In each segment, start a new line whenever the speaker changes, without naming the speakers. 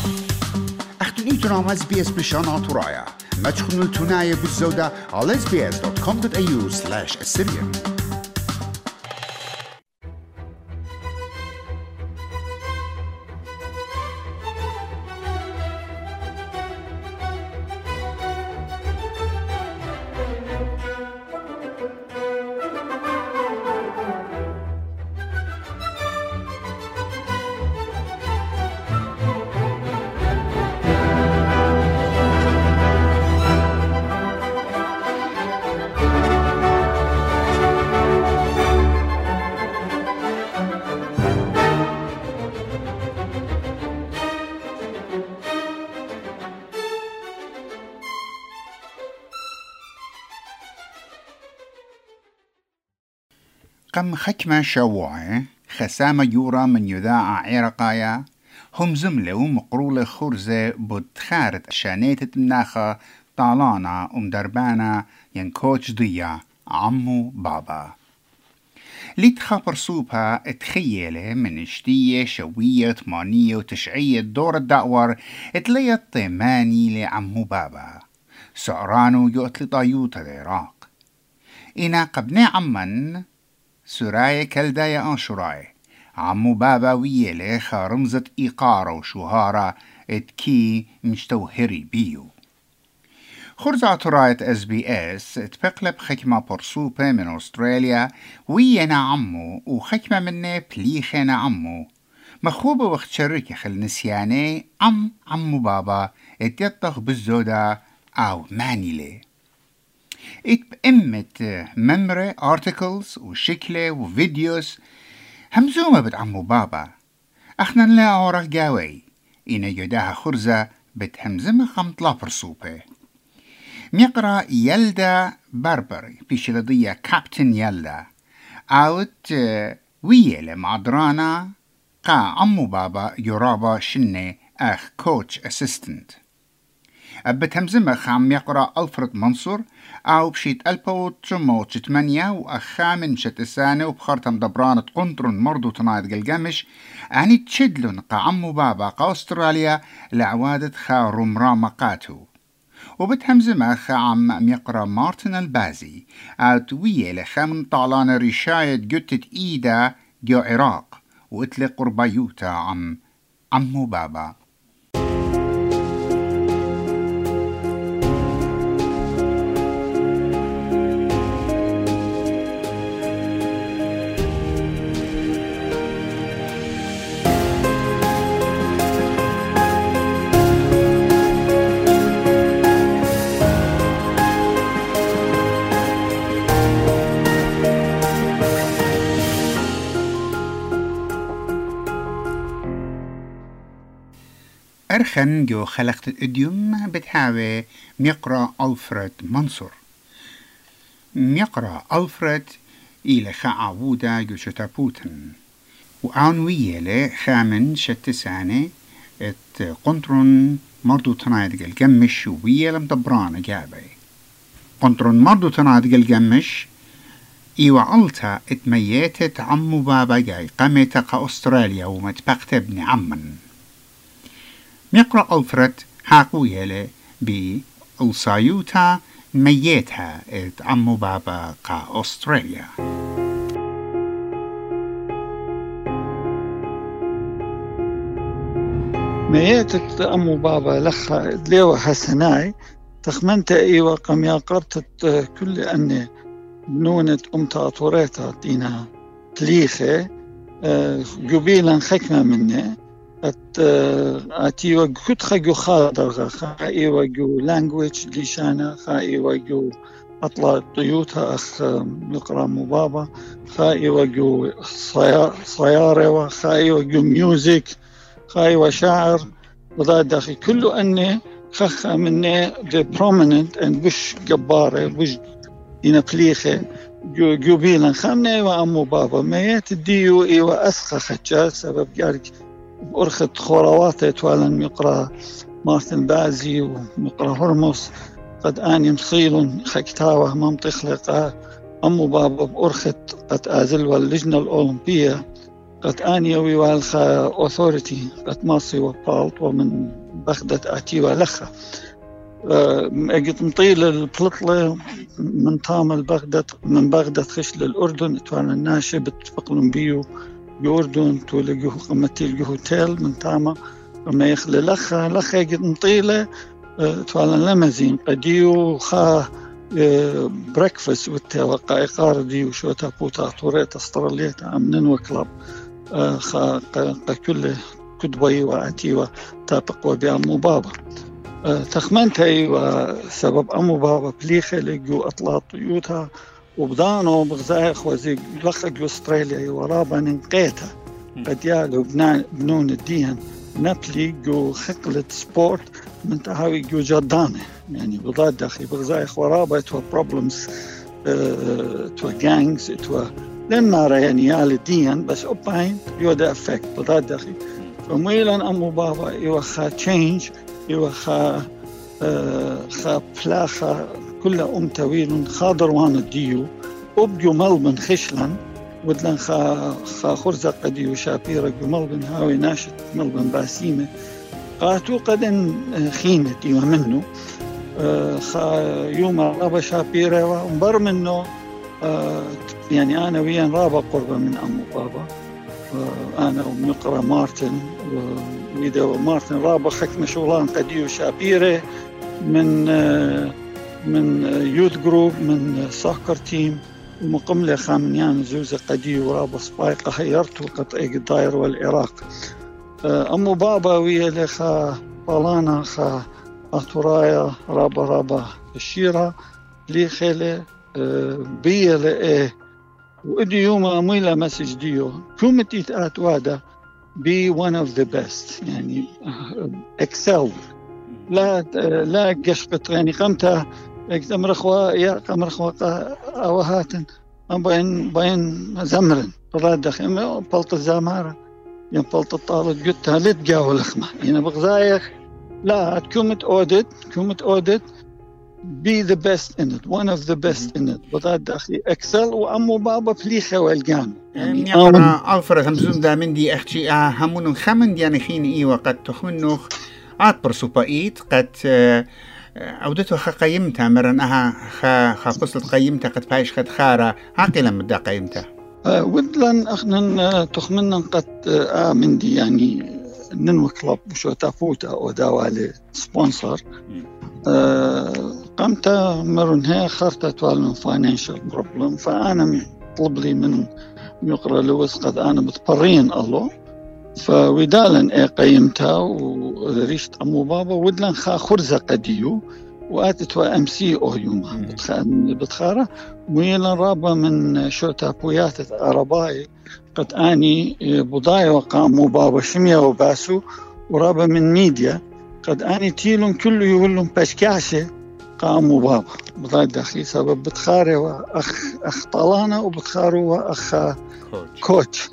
اختنيتنا مع SBS بلشانات ورايا ما تخنوا التناية بالزودة على sbs.com.au/Assyrian. قم خكمة شوعة خسامة يورا من يذاع عرقايا هم زملة ومقرولة خرزة بتخارت شانيتة مناخة طالانة ومدربانة ينكوش ضيا عمو بابا ليتخابر صوبها اتخيلة من اشتية شوية 98 دور الدعور اتليت طيماني لعمو بابا سعرانو يؤتل طايوت العراق إنا قبني عمن سراية كالداية آشراي عمو بابا ويلي خارمزة إيقارة وشهارة اتكي مشتوهري بيو خرزة راية SBS اتبقلب خكمة برسوبة من أستراليا وينا عمو وخكمة مني بليخنا عمو مخوبة وقت شركة خل نسياني عمو بابا اتيطخ بالزودة أو مانيلي اتبقمت ممرة articles وشكلة وفيديوز همزومة بتعمو بابا اخنا نلا عورق جاوي إنا يداها خرزة بتهمزمة خمطلا برسوبة ميقرا يلدا باربري في شلدية كابتن يلدا اوت ويلة معدرانا قا عمو بابا يرابا شنة اخ كوتش اسيستنت بتهمزمة خام يقرأ ألفرد منصور أو بشيت ألبو ترموت 8 وأخامن شتسانة وبخارتم دبرانة قنطرن مرضو تنايد قلقمش أني تشدلن قا عمو بابا قا أستراليا لعوادة خا رمرامقاتو وبتهمزمة خام يقرأ مارتن البازي أو توية لخامن طالان رشاية جتت إيدا جو عراق وإطلق قربايوتا عمو بابا أرخن جو خلقت الإديوم بتحاوي ميقرأ ألفرد منصور ميقرأ ألفرد إلى خاعودا جو شتابوتن وعنوية لخامن شتسانة ات قنطرن مرضو تنايد الجمش ويلم دبران جابي قنطرن مرضو تنايد الجمش إيوالتا اتميتت عمو بابا جاي قمتك أستراليا ومتبقت ابن عمن ميقرأ ألفرد حاقوية بالصايوتا ميتها ات عمو بابا قا أستراليا
ميتت عمو بابا لخا دليوة حسناي تخمنت ايوة قم يقربت كل أني بنونة أمتا أطوريتا دينا تليخة قبيلا خكمة مني اتيوا كنت خجو خاطر خايوا جو لانجويج ليشانا خايوا جو اطلع طيوتها اخ يقرا مبابا خايوا جو صياره وخايوا جو ميوزك خايوا شاعر وضاد داخل كله اني خخ مني the prominent and بش جباره بش دينا بليخه جو بيلن خمني وامو بابا ميت الديو ايوا اسخى خجال سبب جارك بأرخت خورواتي توالن مقرأ مارتن بازي ومقرأ هرموس قد آني مصيل خكتاوه منطق لقاء أمو بابا بأرخت قد آزل واللجنة الأولمبية قد آني والخا أوثوريتي قد ماصي وبالت ومن بغداد آتي ولخا أجد مطيل البلطلة من طامل بغداد من بغداد خش للأردن توانا الناشي بتفقلن بيو بأردن تولقوه قمتي لقوه تيل من طامة وما يخلي لخا يجد مطيلة توانا لمزين قديو خا بريكفاست والتوقع قاردي وشوتا بوتا طوريت استراليتا أمنن وكلاب خا كل كدوي وآتي وتابق وبأمو بابا تخمنتي وسبب أمو بابا بليخة لقو أطلع طيوتها وبدانو بغزايخ وزي لخق أستراليا ورابا ننقيتها قد يالو بنون الدين نبلي جو خقلة سبورت من تهاوي جو جدانة يعني بضاد داخل بغزايخ ورابا توا بروبلمز توا جانجز توا لن نرى يعني يال الدين بس أباين يودا أفكت بضاد داخل فميلا أمو بابا إيوا خا تشينج إيوا خا بلاخا كل تويل خاضر وان الديو أبجو ملبن خشلا ودلن خا خرزة قديو شابيرة جو ملبن هاوي ناشط ملبن باسيمة قاتو قدن خينة إيوا منه خا يوم رابا شابيرة ومبر منه يعني أنا ويان رابا قربة من أمو بابا أنا ومقرأ مارتن ويدا ومارتن رابا خكنا شغلان قديو شابيرة من يوث جروب من ساكر تيم ومقملة خامنيان زوزة قديو ورابا سبايقة هيرتو قطعي الداير والعراق أمو بابا ويا لخا بالانا خا أطرايا رابا الشيرة لي خيلة بيا لإيه وإدي يوم أميلا مسج ديو كومتي تآت وادا be one of the best يعني excel لا قشقت يعني قمتها أمر أخوة يا أمر أخوة أوهاتن بين زمرن طلعت داخل بلط الزمارة يعني بلط الطالب قلتها لتقاو الأخمة يعني بغزايخ لا كومت أودت be the best in it one of the best in it بضاد داخل اكسل وامو بابا بليخه والقان
يعني أقرأ ألفرد همزون دا من دي أختي همون خمن يعني خين إيوة قد تخمنوخ عاد برسوبايت قد أودتو قيمتها مرن خا قصة قيمتها قد بايش قد خارة عاقلا مدى قيمتها
ودلن أخنا تخمنا قد من دي يعني ننو كلاب وشو تافوتا أو داوالي سبونسر قمت مرن هي خرطت والمن فاينانشال بروبلم فأنا طلب لي من يقرأ لوس قد أنا بتبرين الله فودالا قيمتها وريشت أمو بابا ودلن خا خرزة قديو وآتت MC أو يومها بتخارة ويلا رابا من شوتا بويات أرباي قد آني بضاي وقاموا بابا شمية وباسو ورابا من ميديا قد آني تيلون كله يقولون باشكاشة قاموا بابا بضاي داخلي سبب بتخارة وأخ طالانة وبتخارة وأخ كوتش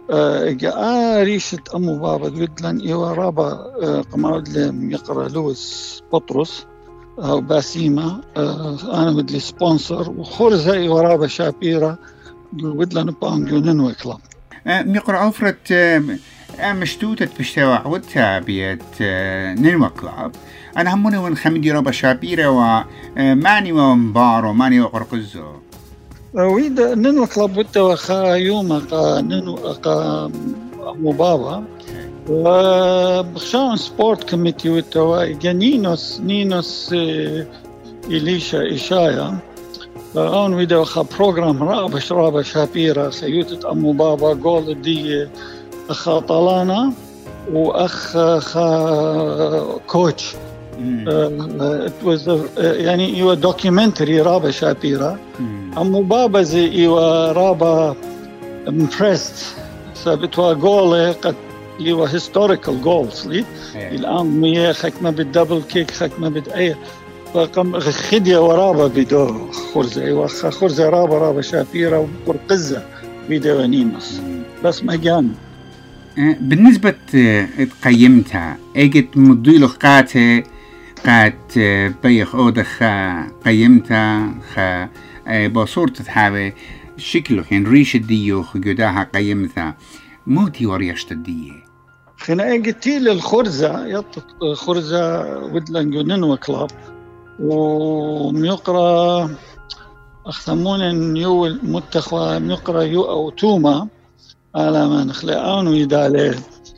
ريشة أمو بابا قلتلن إيوا رابا قمعود لهم يقرأ لويس بطرس أو باسيمة أنا بدلي سبونسر وخرزة إيوا رابا شابيرة قلتلن بانجونن وكلاب
ميقرأ ألفرد مشتوتة بشتوى عودتها بيت ننوى كلاب أنا هموني ون خمدي رابا شابيرة وماني ومبارو ماني وقرقزو
ويدا ننو كلاب وتا خا يوم ننو أمو بابا وبخشان سبورت كوميتي وتا نينوس إليشا إشايا أون ويدا خا بروجرام رابا شابيرا خيوتة أمو بابا قول دي أخا طلانا وأخ خا كوتش it was يعني إيوا documentary رابا شابيرا أمو بابا زي إيوا رابا impressed سابتوا جولة قد إيوا historical goals لي الآن مية خكمة بالدبل كيك خكمة بالأي فقم خدية ورابا بدو خرزة إيوا خرزة رابا شابيرا وقرقزة بدو نينوس بس ما جانو
بالنسبة قيمتها اجت مضيلو قاتي قات بيخ أودخ قيمتها بصورة تحاوي شكله يعني ريش الديوخ جداها قيمتها موتي وريشت الدية
خناقة قلتي للخرزة يطق خرزة ودلنجو ننوى كلاب وميقرا أختمون نيو المتخوى ميقرا يو أو توما على ما نخلقان ويدالي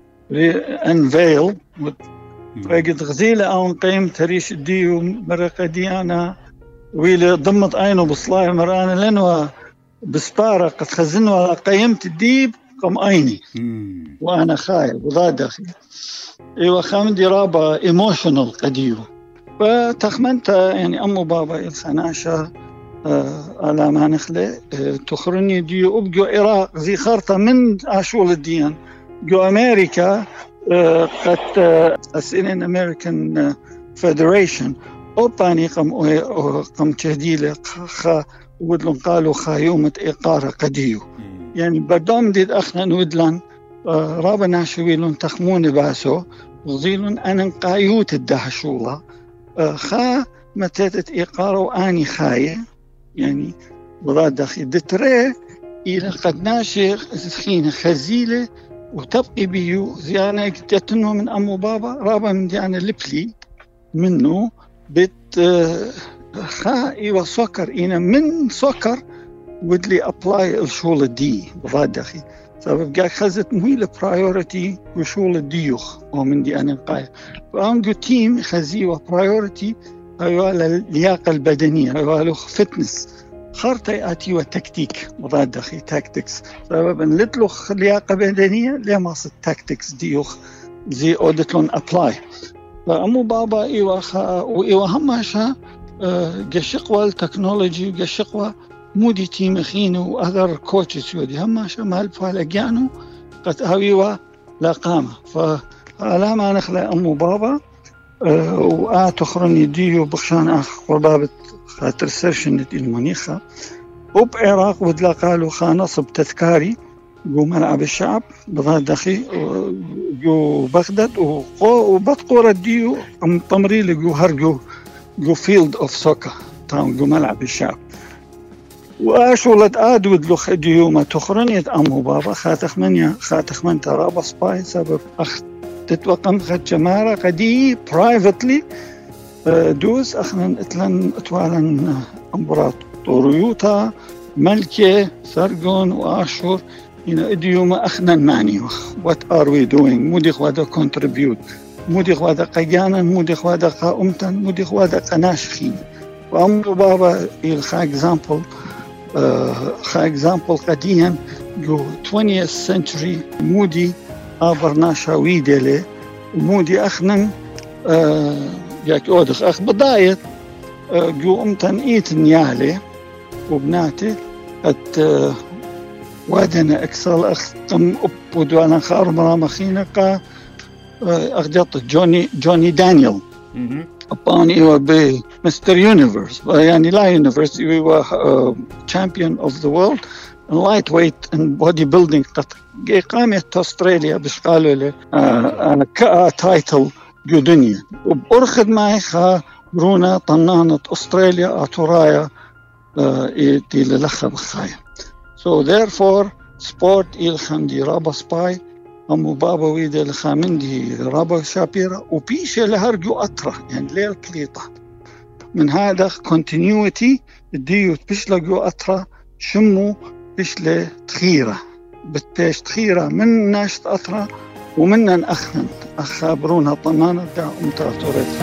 انفيل وقد غزيلة أو قيم تريش ديو مرقة ديانا ويلي ضمت عينه بصلاي مرانا لأنه بسبارة قد خزنوا قيمت الديب قم عيني وأنا خايب وضاد أخي إيوه خامدي رابا ايموشنال قديو فتخمنت يعني أمو بابا الخناشة على ما نخلق تخرني ديو أبقو عراق زي خارطة من عشول الديان جو أمريكا قد أسئلين أمريكان فيدريشن أوباني قم تهديلة ودلن قالوا خايومة إقارة قديو يعني بدوم ديد أخنا نودلن رابنا شويلون تخمون باسو وظيلون أنا قايوت الدهشولة خا متاتت إقارة وآني خاية يعني وضاد داخل دتري إلى قد ناشر خين خزيلة وتبقي بيو زيانة كتتنو من أمو بابا رابا من ديانا لبلي منه بت خائي وسكر إنا من سكر ودلي أبلاي الشغل دي بضاد أخي سبب جاك خزت مهيلة برايورتي وشغل الديوخ ومن دي أنا قاية فأنجو تيم خزيوة برايورتي أيوة اللياقة البدنية أيوة فتنس خارطة آتي وتكتيك بضاد أخي تاكتكس سبب أن لتلوخ لياقة بدنية ليه ماصد تاكتكس ديوخ زي أودتلون أبلاي فأمو بابا وإيوه هماشا قشقوة التكنولوجي وقشقوة مودي تيم خينو وأذر كوتشز يودي هماشا مال فالأجانو قد أويوه لا قامة فعلى ما نخلق أمو بابا وآتخرني ديو بخشان أخ قربابة خاطر سرشنة المنيخة وبعراق ودلا قالوا خانصب تذكاري جو ملعب الشعب بضاد أخي جو بغداد وبطقور الديو طمري جو هرجو جو فيلد أوف سوكا تاون جو ملعب الشعب وآشولت آدود لخ ديو ما تخرني أمو بابا خاتخ من ترابا سباي سبب أخ تتوقم خد جمارة قدي برايفتلي دوس أخنا اتلن اتوالا امبراطوريوتا ملكة سرقون وآشور إنا إديوما أخنا معني what are we doing مودي خوادا contribute مودي خوادا قيانا مودي خوادا قائمتا مودي خوادا قناشخين وأمو بابا خا example قديا جو 20th century مودي آبرناشا ويدلي ومودي أخنا ياك أودخ أخ بضايت جو أمتن إيت نيالي وبناتي قد وادنا أكسل أخ تم أبودوانا خار مرامخينا قا أخجط جوني دانيال أباني هو مستر يونيفرس يعني لا يونيفرس هو champion of the world lightweight and bodybuilding قد قامت أستراليا بش قالوا لي كأ تايتل جو دنيا وبأرخد معي خا برونا طنانة أستراليا أتورايا إيتي للخب خايا so therefore sport الخمدي رابا سباي أمو بابا ويدا الخامندي رابا شابيرا وبيشة لهرجو أطرة يعني ليل كليطة من هذا continuity الديو بيشلقو أطرة شمو بيشلة تخيرة بتبيش تخيرة من ناشت أطرة ومنن أخنن أخابرونا طنانة دا أمتاتوريت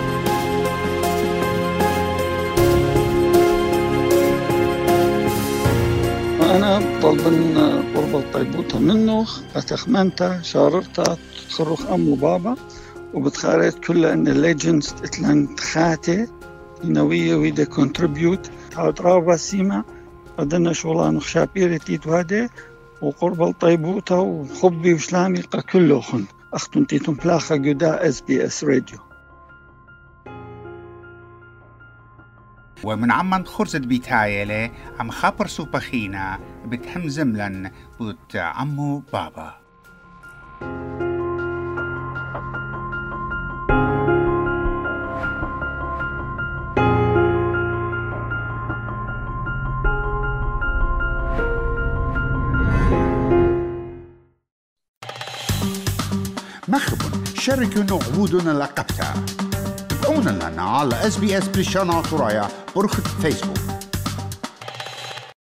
أنا طلبن قرب الطيبوتة منه أتخمنتا شاررتا تخرخ أمو بابا وبتخاريت كل أن الليجنز اتلان تخاتي نوية ويدا كونتريبيوت تعود رابا سيما بدنا شغلان خشابيري تيتو هادي وقرب الطيبوتة وخبي وشلامي كله خن أختن تيتم بلاخة جدا SBS راديو
ومن عمان خرزت بيتايلة عم خابر سوبخينا بتهم زملن بوت عمو بابا شاركوا عبودنا لقبتها. تابعونا لنا على SBS بالشانات ورايا برخة فيسبوك.